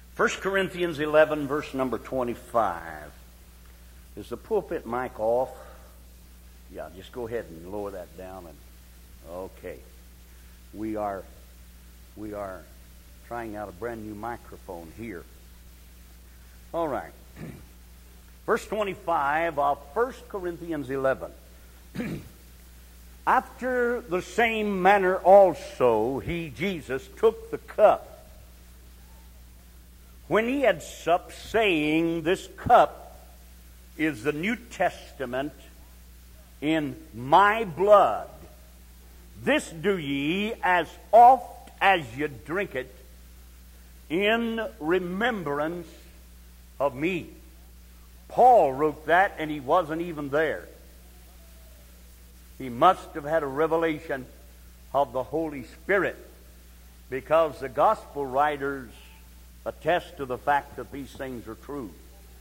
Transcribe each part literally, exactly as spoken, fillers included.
First Corinthians eleven, verse number twenty-five. Is the pulpit mic off? Yeah, just go ahead and lower that down. And okay. We are, we are trying out a brand new microphone here. All right. Verse twenty-five of First Corinthians eleven. After the same manner also, he, Jesus, took the cup when he had supped, saying, This cup is the New Testament in my blood. This do ye as oft as you drink it in remembrance of me. Paul wrote that, and he wasn't even there. He must have had a revelation of the Holy Spirit, because the gospel writers attest to the fact that these things are true.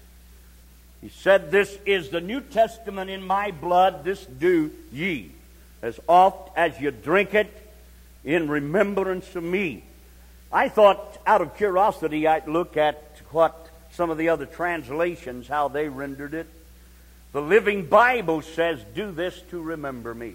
He said, This is the New Testament in my blood, this do ye as oft as you drink it in remembrance of me. I thought, out of curiosity, I'd look at what some of the other translations, how they rendered it. The Living Bible says, Do this to remember me.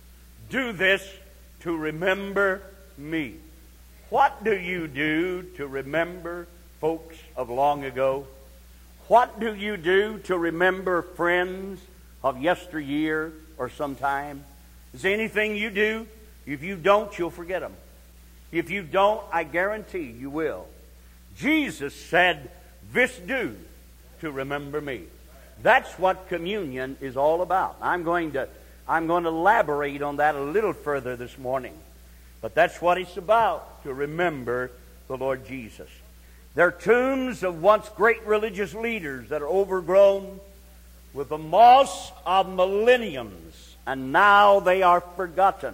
Do this to remember me. What do you do to remember folks of long ago? What do you do to remember friends of yesteryear or sometime? Is there anything you do? If you don't, you'll forget them. If you don't, I guarantee you will. Jesus said, This do to remember me. That's what communion is all about. I'm going to, I'm going to elaborate on that a little further this morning. But that's what it's about, to remember the Lord Jesus. They're tombs of once great religious leaders that are overgrown with the moss of millenniums, and now they are forgotten.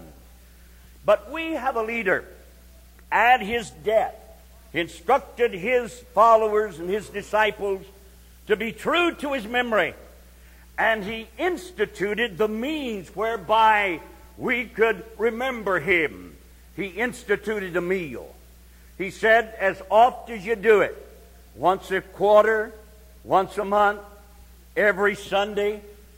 But we have a leader at his death instructed his followers and his disciples to be true to his memory. And he instituted the means whereby we could remember him. He instituted a meal. He said, as oft as you do it, once a quarter, once a month, every Sunday,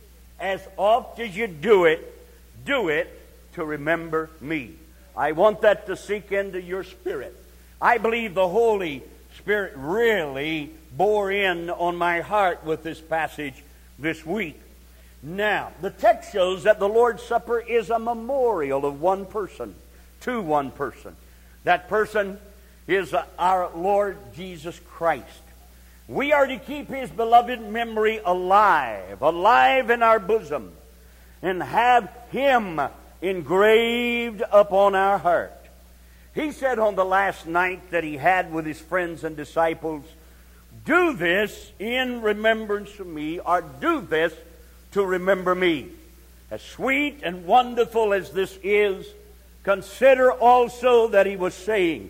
as oft as you do it, do it to remember me. I want that to sink into your spirit. I believe the Holy Spirit really bore in on my heart with this passage this week. Now, the text shows that the Lord's Supper is a memorial of one person, to one person. That person is our Lord Jesus Christ. We are to keep His beloved memory alive, alive in our bosom, and have Him engraved upon our heart. He said on the last night that He had with His friends and disciples, Do this in remembrance of me, or do this to remember me. As sweet and wonderful as this is, consider also that He was saying,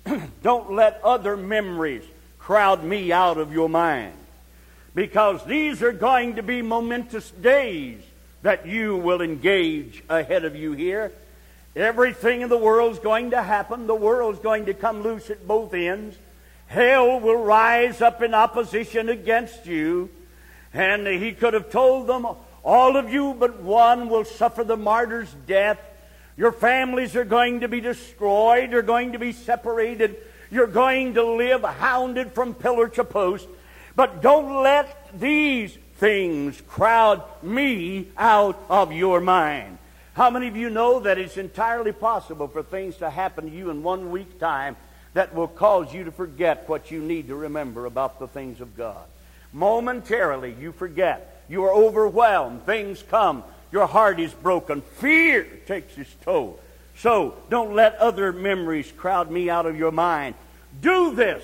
don't let other memories crowd me out of your mind. Because these are going to be momentous days that you will engage ahead of you here. Everything in the world's going to happen. The world's going to come loose at both ends. Hell will rise up in opposition against you. And he could have told them, all of you but one will suffer the martyr's death. Your families are going to be destroyed. You're going to be separated. You're going to live hounded from pillar to post. But don't let these things crowd me out of your mind. How many of you know that it's entirely possible for things to happen to you in one week's time that will cause you to forget what you need to remember about the things of God? Momentarily, you forget. You are overwhelmed. Things come. Your heart is broken. Fear takes its toll. So, don't let other memories crowd me out of your mind. Do this.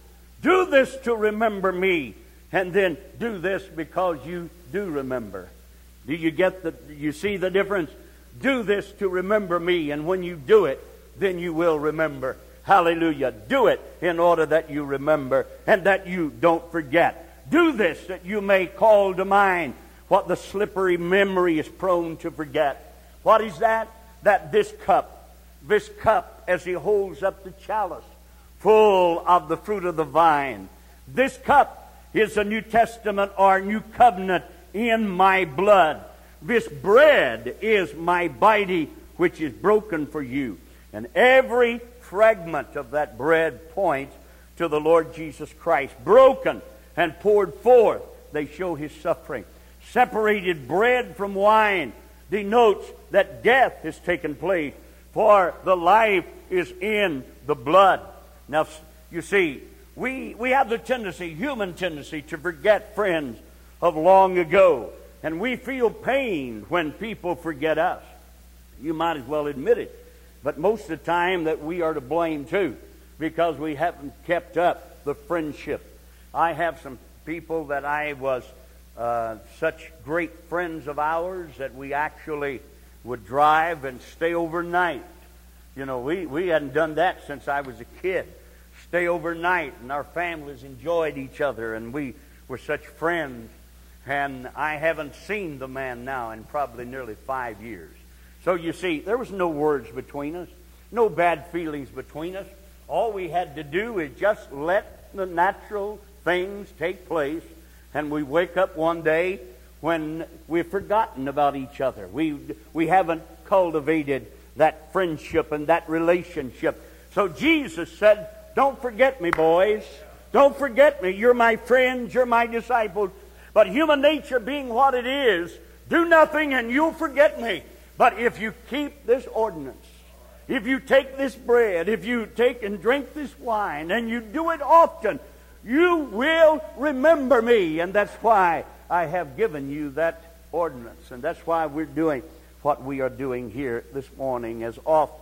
Do this to remember me. And then do this because you do remember. Do you get the, you see the difference? Do this to remember me. And when you do it, then you will remember. Hallelujah. Do it in order that you remember and that you don't forget. Do this that you may call to mind what the slippery memory is prone to forget. What is that? That this cup, this cup as he holds up the chalice, full of the fruit of the vine. This cup is a New Testament or New Covenant in my blood. This bread is my body, which is broken for you. And every fragment of that bread points to the Lord Jesus Christ. Broken and poured forth, they show his suffering. Separated bread from wine denotes that death has taken place, for the life is in the blood. Now, you see, we, we have the tendency, human tendency, to forget friends of long ago. And we feel pain when people forget us. You might as well admit it. But most of the time that we are to blame too, because we haven't kept up the friendship. I have some people that I was uh, such great friends of ours that we actually would drive and stay overnight. You know, we, we hadn't done that since I was a kid. Stay overnight, and our families enjoyed each other, and we were such friends. And I haven't seen the man now in probably nearly five years. So you see, there was no words between us, no bad feelings between us. All we had to do is just let the natural things take place, and we wake up one day when we've forgotten about each other. We, we haven't cultivated that friendship and that relationship. So Jesus said, don't forget me, boys. Don't forget me. You're my friends. You're my disciples. But human nature being what it is, do nothing and you'll forget me. But if you keep this ordinance, if you take this bread, if you take and drink this wine, and you do it often, you will remember me. And that's why I have given you that ordinance. And that's why we're doing what we are doing here this morning. As oft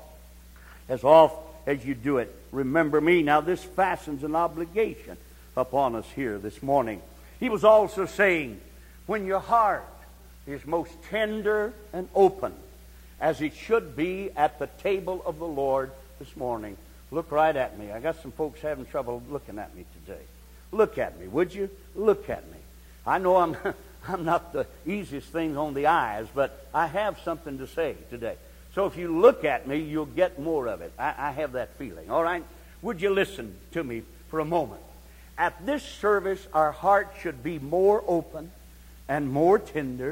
as oft as you do it, remember me. Now this fastens an obligation upon us here this morning. He was also saying, when your heart is most tender and open, as it should be at the table of the Lord this morning. Look right at me. I got some folks having trouble looking at me today. Look at me, would you? Look at me. I know I'm, I'm not the easiest thing on the eyes, but I have something to say today. So if you look at me, you'll get more of it. I, I have that feeling. All right? Would you listen to me for a moment? At this service, our heart should be more open and more tender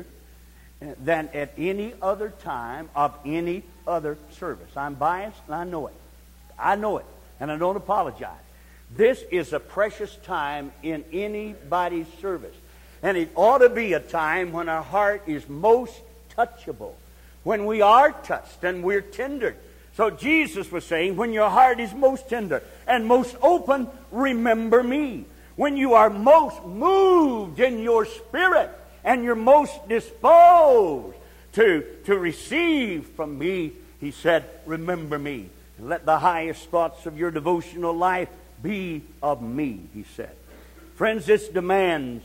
than at any other time of any other service. I'm biased, and I know it. I know it, and I don't apologize. This is a precious time in anybody's service. And it ought to be a time when our heart is most touchable, when we are touched and we're tendered. So Jesus was saying, when your heart is most tender and most open, remember me. When you are most moved in your spirit and you're most disposed to, to receive from me, he said, remember me. And let the highest thoughts of your devotional life be of me, he said. Friends, this demands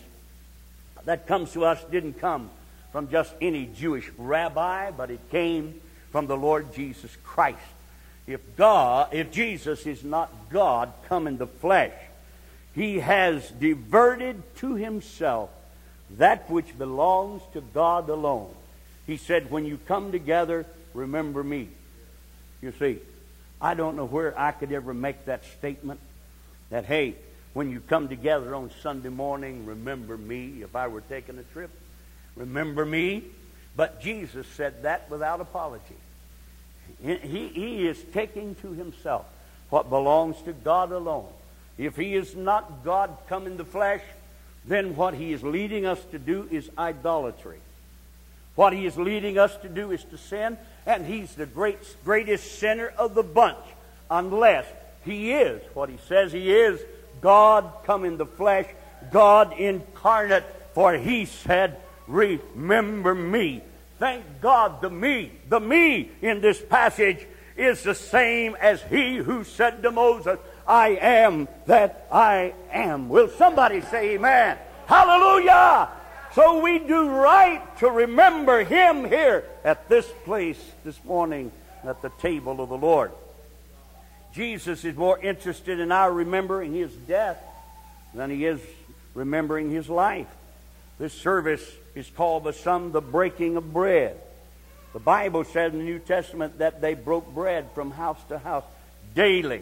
that comes to us didn't come from just any Jewish rabbi, but it came from the Lord Jesus Christ. If God, if Jesus is not God come in the flesh, he has diverted to himself that which belongs to God alone. He said, when you come together, remember me. You see, I don't know where I could ever make that statement that, hey, when you come together on Sunday morning, remember me. If I were taking a trip, remember me. But Jesus said that without apology. He, he is taking to himself what belongs to God alone. If he is not God come in the flesh, then what he is leading us to do is idolatry. What he is leading us to do is to sin, and he's the great, greatest sinner of the bunch, unless he is what he says he is, God come in the flesh, God incarnate, for he said, remember me. Thank God the me, the me in this passage is the same as he who said to Moses, I am that I am. Will somebody say amen? Hallelujah! So we do right to remember him here at this place this morning at the table of the Lord. Jesus is more interested in our remembering his death than he is remembering his life. This service is called by some the breaking of bread. The Bible says in the New Testament that they broke bread from house to house daily.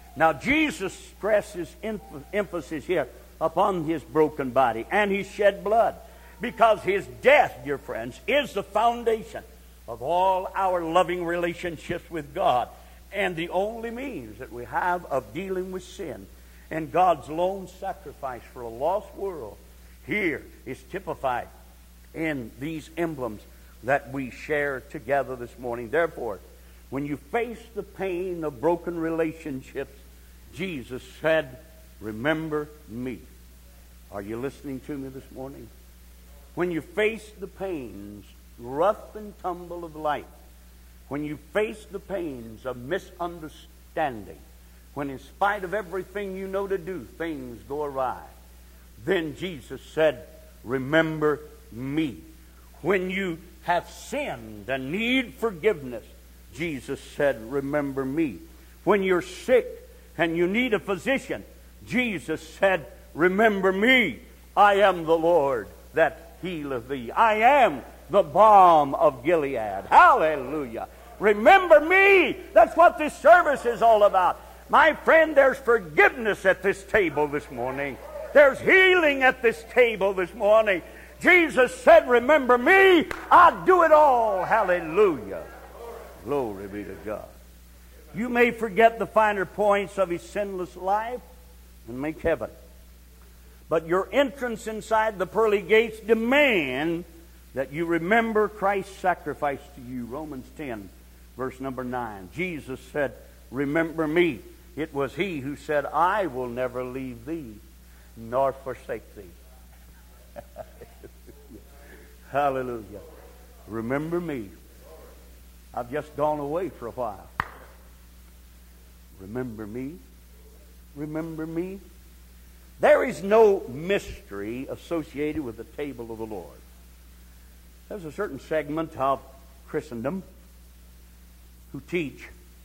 Now, Jesus stresses emphasis here upon his broken body and his shed blood, because his death, dear friends, is the foundation of all our loving relationships with God, and the only means that we have of dealing with sin. And God's lone sacrifice for a lost world here is typified in these emblems that we share together this morning. Therefore, when you face the pain of broken relationships, Jesus said, remember me. Are you listening to me this morning? When you face the pains, rough and tumble of life, when you face the pains of misunderstanding, when in spite of everything you know to do, things go awry, then Jesus said, remember me. When you have sinned and need forgiveness, Jesus said, remember me. When you're sick and you need a physician, Jesus said, remember me. I am the Lord that healeth thee. I am the balm of Gilead. Hallelujah. Remember me. That's what this service is all about. My friend, there's forgiveness at this table this morning. There's healing at this table this morning. Jesus said, remember me. I'll do it all. Hallelujah. Glory be to God. You may forget the finer points of his sinless life and make heaven. But your entrance inside the pearly gates demand that you remember Christ's sacrifice to you. Romans ten, verse number nine. Jesus said, remember me. It was he who said, I will never leave thee nor forsake thee. Hallelujah. Remember me. I've just gone away for a while. Remember me. Remember me. There is no mystery associated with the table of the Lord. There's a certain segment of Christendom who teach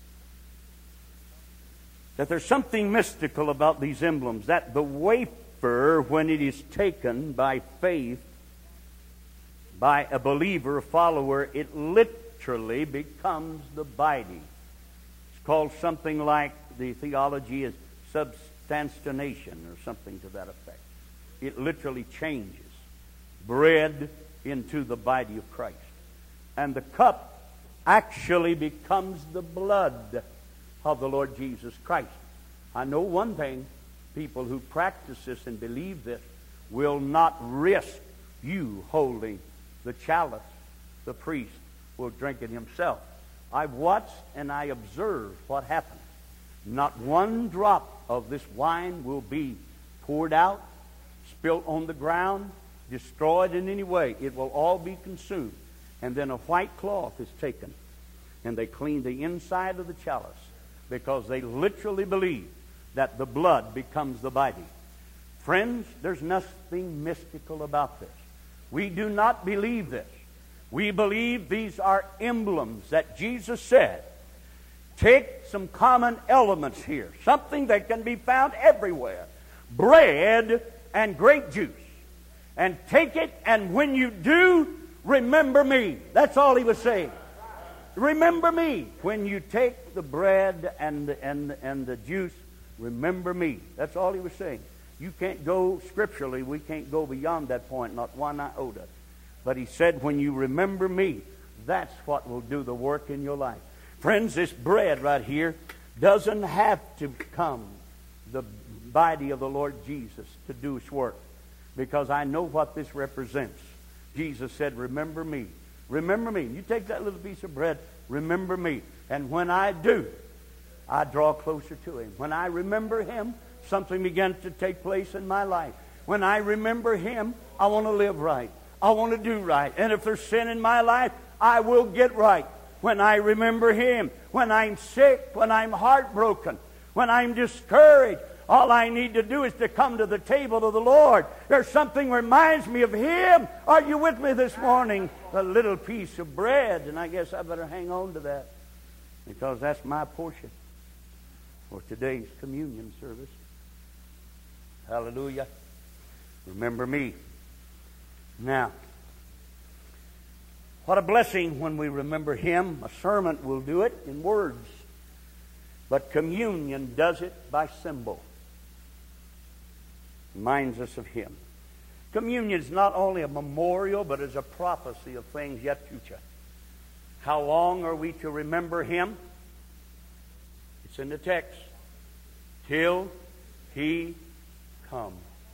that there's something mystical about these emblems, that the wafer, when it is taken by faith, by a believer, a follower, it literally becomes the body. It's called something like, the theology is substantiation or something to that effect. It literally changes bread into the body of Christ. And the cup actually becomes the blood of the Lord Jesus Christ. I know one thing, people who practice this and believe this will not risk you holding the chalice. The priest will drink it himself. I've watched and I observed what happens. Not one drop of this wine will be poured out, spilt on the ground, destroyed in any way. It will all be consumed. And then a white cloth is taken, and they clean the inside of the chalice, because they literally believe that the blood becomes the body. Friends, there's nothing mystical about this. We do not believe this. We believe these are emblems that Jesus said, take some common elements here, something that can be found everywhere, bread and grape juice, and take it, and when you do, remember me. That's all he was saying. Remember me. When you take the bread and the, and, and the juice, remember me. That's all he was saying. You can't go, scripturally, we can't go beyond that point, not one iota. But he said, when you remember me, that's what will do the work in your life. Friends, this bread right here doesn't have to become the body of the Lord Jesus to do its work, because I know what this represents. Jesus said, remember me. Remember me. You take that little piece of bread, remember me. And when I do, I draw closer to him. When I remember him, something begins to take place in my life. When I remember him, I want to live right. I want to do right. And if there's sin in my life, I will get right. When I remember him, when I'm sick, when I'm heartbroken, when I'm discouraged, all I need to do is to come to the table of the Lord. There's something that reminds me of him. Are you with me this morning? A little piece of bread, and I guess I better hang on to that, because that's my portion for today's communion service. Hallelujah. Remember me. Now, what a blessing when we remember him. A sermon will do it in words. But communion does it by symbol. Reminds us of Him. Communion is not only a memorial, but is a prophecy of things yet future. How long are we to remember Him? It's in the text. Till He come.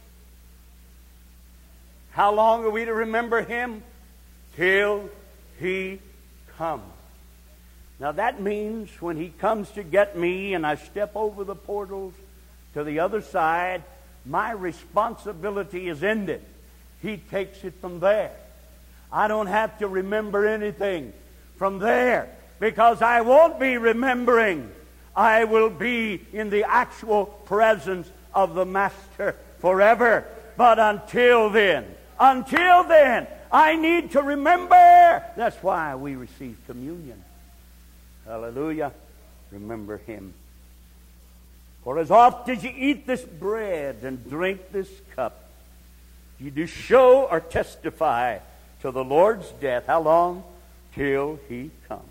How long are we to remember Him? Till He come. Now that means when He comes to get me and I step over the portals to the other side, my responsibility is ended. He takes it from there. I don't have to remember anything from there because I won't be remembering. I will be in the actual presence of the Master forever. But until then, until then, I need to remember. That's why we receive communion. Hallelujah. Remember Him. For as oft as you eat this bread and drink this cup, you do show or testify to the Lord's death. How long? Till He comes.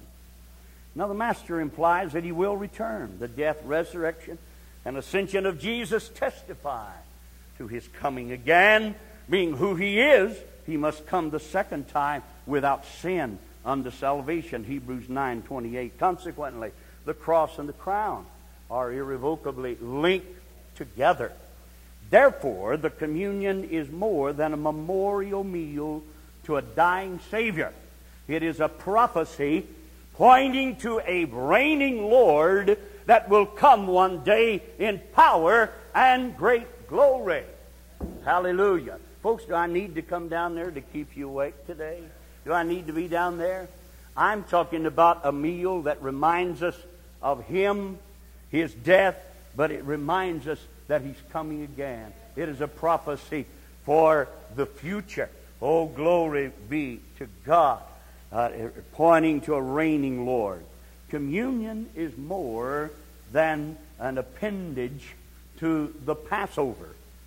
Now the Master implies that He will return. The death, resurrection, and ascension of Jesus testify to His coming again. Being who He is, He must come the second time without sin unto salvation. Hebrews nine twenty-eight. Consequently, the cross and the crown are irrevocably linked together. Therefore, the communion is more than a memorial meal to a dying Savior. It is a prophecy pointing to a reigning Lord that will come one day in power and great glory. Hallelujah. Folks, do I need to come down there to keep you awake today? Do I need to be down there? I'm talking about a meal that reminds us of Him, His death, but it reminds us that He's coming again. It is a prophecy for the future. Oh, glory be to God. Uh, pointing to a reigning Lord. Communion is more than an appendage to the Passover.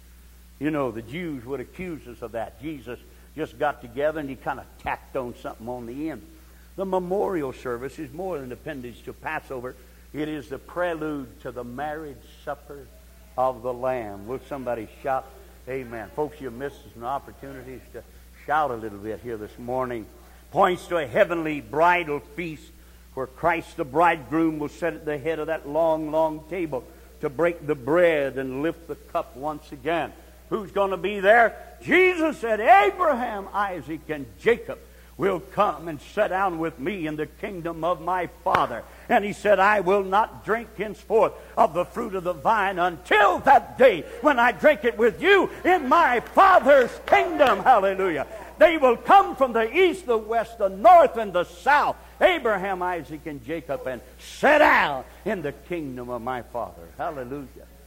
You know, the Jews would accuse us of that. Jesus just got together and He kind of tacked on something on the end. The memorial service is more than an appendage to Passover. It is the prelude to the marriage supper of the Lamb. Will somebody shout amen? Folks, you're missing some opportunities to shout a little bit here this morning. Points to a heavenly bridal feast where Christ the bridegroom will sit at the head of that long, long table to break the bread and lift the cup once again. Who's going to be there? Jesus said, Abraham, Isaac, and Jacob will come and sit down with me in the kingdom of my Father. And He said, I will not drink henceforth of the fruit of the vine until that day when I drink it with you in my Father's kingdom. Hallelujah. They will come from the east, the west, the north, and the south. Abraham, Isaac, and Jacob, and sit down in the kingdom of my Father. Hallelujah.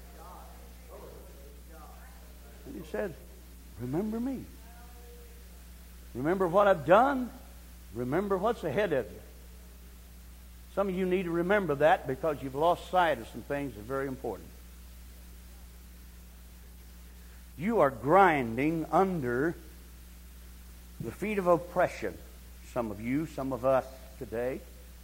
And He said, remember me. Remember what I've done. Remember what's ahead of you. Some of you need to remember that because you've lost sight of some things that are very important. You are grinding under the feet of oppression. Some of you, some of us today.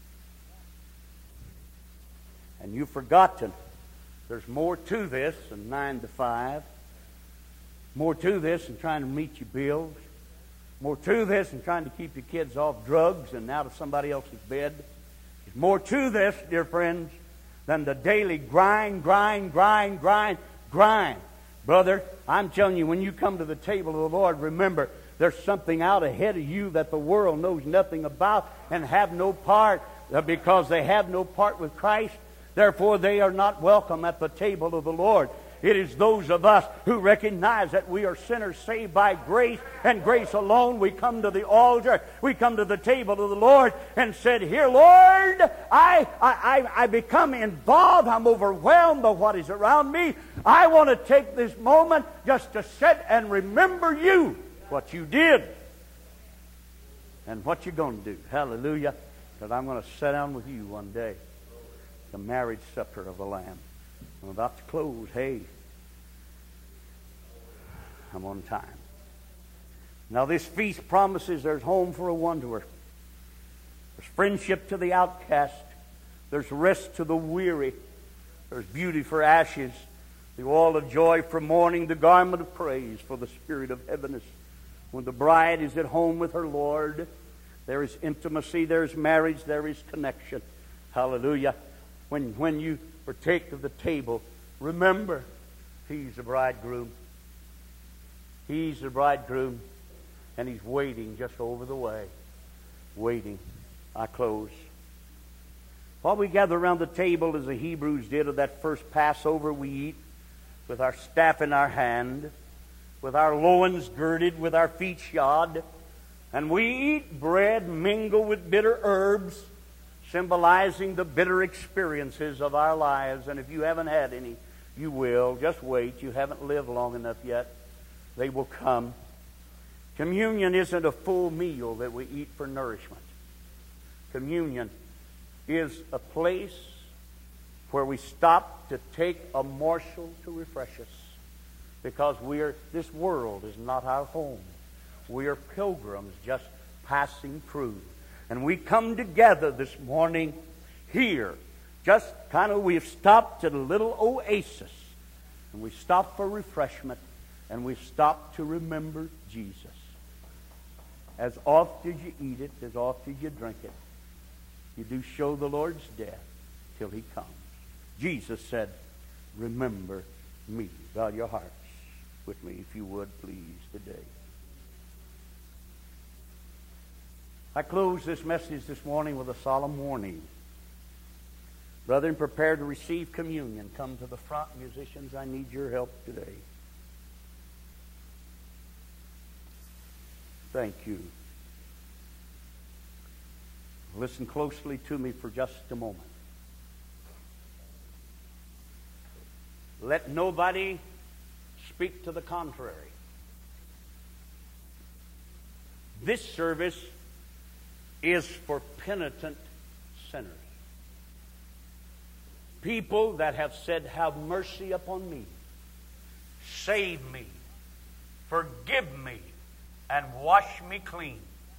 And you've forgotten there's more to this than nine to five. More to this than trying to meet your bills. More to this than trying to keep your kids off drugs and out of somebody else's bed. There's more to this, dear friends, than the daily grind, grind, grind, grind, grind. Brother, I'm telling you, when you come to the table of the Lord, remember, there's something out ahead of you that the world knows nothing about and have no part, because they have no part with Christ. Therefore, they are not welcome at the table of the Lord. It is those of us who recognize that we are sinners saved by grace and grace alone. We come to the altar, we come to the table of the Lord and said, here, Lord, I, I, I become involved. I'm overwhelmed by what is around me. I want to take this moment just to sit and remember you, what you did and what you're going to do. Hallelujah. Because I'm going to sit down with you one day, the marriage supper of the Lamb. I'm about to close. Hey, I'm on time. Now this feast promises there's home for a wanderer. There's friendship to the outcast. There's rest to the weary. There's beauty for ashes, the oil of joy for mourning, the garment of praise for the spirit of heaviness. When the bride is at home with her Lord, there is intimacy, there is marriage, there is connection. Hallelujah. When, when you partake of the table, remember, He's the bridegroom. He's the bridegroom, and He's waiting just over the way. Waiting. I close. While we gather around the table as the Hebrews did of that first Passover, we eat with our staff in our hand, with our loins girded, with our feet shod, and we eat bread mingled with bitter herbs, symbolizing the bitter experiences of our lives. And if you haven't had any, you will. Just wait. You haven't lived long enough yet. They will come. Communion isn't a full meal that we eat for nourishment. Communion is a place where we stop to take a morsel to refresh us, because we are, this world is not our home. We are pilgrims just passing through. And we come together this morning here, just kind of, we've stopped at a little oasis, and we stop for refreshment, and we stop to remember Jesus. As oft as you eat it, as oft as you drink it, you do show the Lord's death till He comes. Jesus said, remember me. Bow your hearts with me, if you would, please, today. I close this message this morning with a solemn warning. Brethren, prepare to receive communion. Come to the front, musicians. I need your help today. Thank you. Listen closely to me for just a moment. Let nobody speak to the contrary. This service is for penitent sinners. People that have said, have mercy upon me, save me, forgive me, and wash me clean.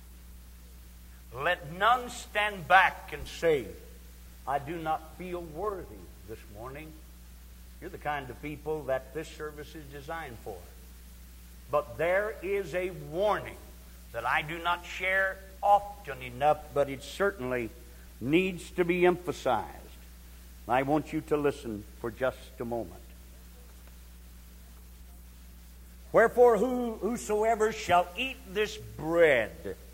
Let none stand back and say, I do not feel worthy this morning. You're the kind of people that this service is designed for. But there is a warning that I do not share often enough, but it certainly needs to be emphasized. I want you to listen for just a moment. Wherefore, who, whosoever shall eat this bread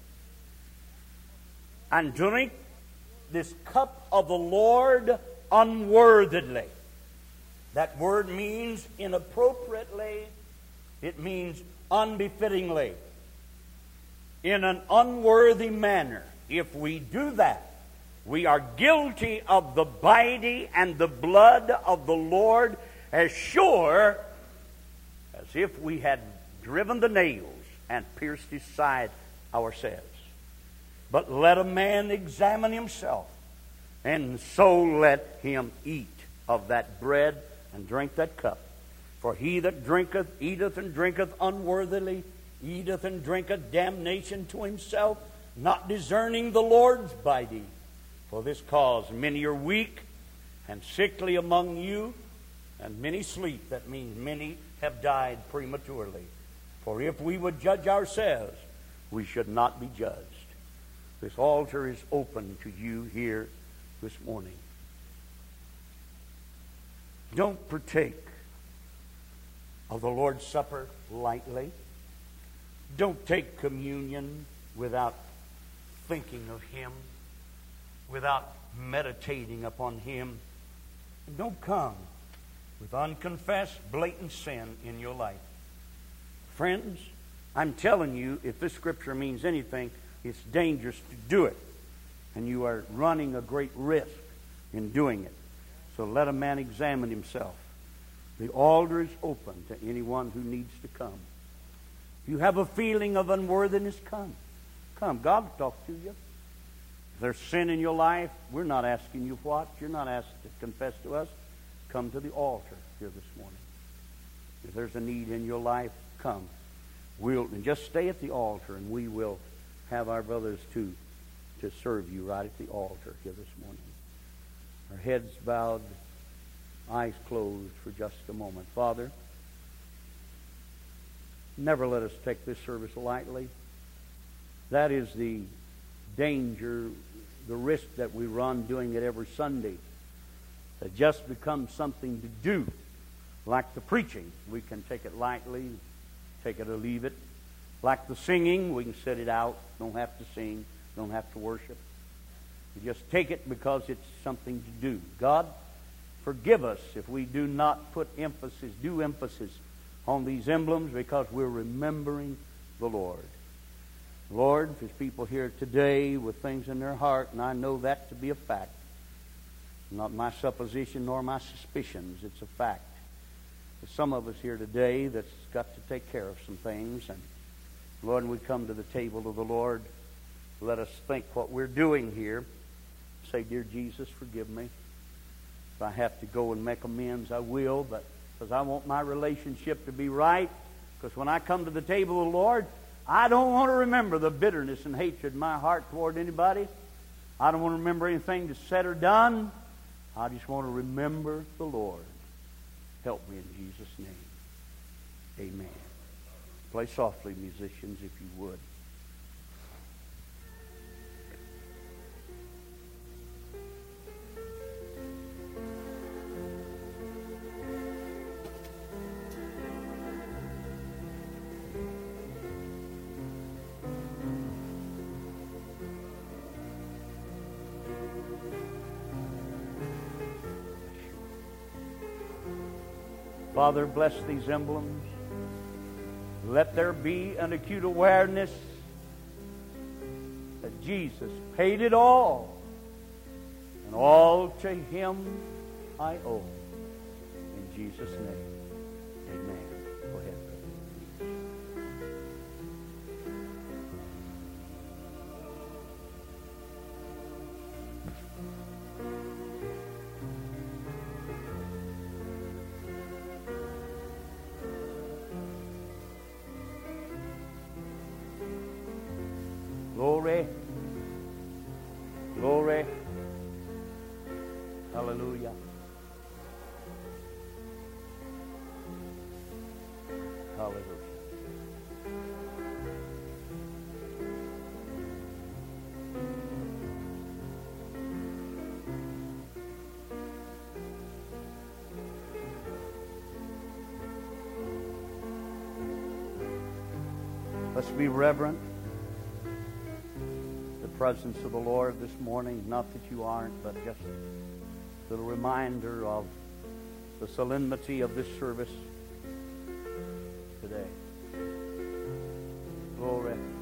and drink this cup of the Lord unworthily. That word means inappropriately. It means unbefittingly. In an unworthy manner. If we do that, we are guilty of the body and the blood of the Lord, as sure as if we had driven the nails and pierced His side ourselves. But let a man examine himself, and so let him eat of that bread and drink that cup. For he that drinketh, eateth and drinketh unworthily, eateth and drinketh damnation to himself, not discerning the Lord's body. For this cause many are weak and sickly among you, and many sleep. That means many have died prematurely. For if we would judge ourselves, we should not be judged. This altar is open to you here this morning. Don't partake of the Lord's Supper lightly. Don't take communion without thinking of Him, without meditating upon Him. And don't come with unconfessed, blatant sin in your life. Friends, I'm telling you, if this scripture means anything, it's dangerous to do it. And you are running a great risk in doing it. So let a man examine himself. The altar is open to anyone who needs to come. If you have a feeling of unworthiness, come. Come. God will talk to you. If there's sin in your life, we're not asking you what. You're not asked to confess to us. Come to the altar here this morning. If there's a need in your life, come. We'll and just stay at the altar, and we will have our brothers to, to serve you right at the altar here this morning. Our heads bowed, eyes closed for just a moment. Father, never let us take this service lightly. That is the danger, the risk that we run doing it every Sunday. It just becomes something to do. Like the preaching, we can take it lightly, take it or leave it. Like the singing, we can set it out, don't have to sing, don't have to worship. We just take it because it's something to do. God, forgive us if we do not put emphasis, do emphasis on these emblems because we're remembering the Lord. Lord, there's people here today with things in their heart, and I know that to be a fact. Not my supposition nor my suspicions, it's a fact. There's some of us here today that's got to take care of some things, and Lord, when we come to the table of the Lord, let us think what we're doing here. Say, dear Jesus, forgive me. If I have to go and make amends, I will, but because I want my relationship to be right, because when I come to the table of the Lord, I don't want to remember the bitterness and hatred in my heart toward anybody. I don't want to remember anything that's said or done. I just want to remember the Lord. Help me in Jesus' name. Amen. Play softly, musicians, if you would. Father, bless these emblems. Let there be an acute awareness that Jesus paid it all, and all to Him I owe. In Jesus' name, amen. Go ahead. Glory. Glory. Hallelujah. Hallelujah. Let's be reverent. Presence of the Lord this morning. Not that you aren't, but just a little reminder of the solemnity of this service today. Glory.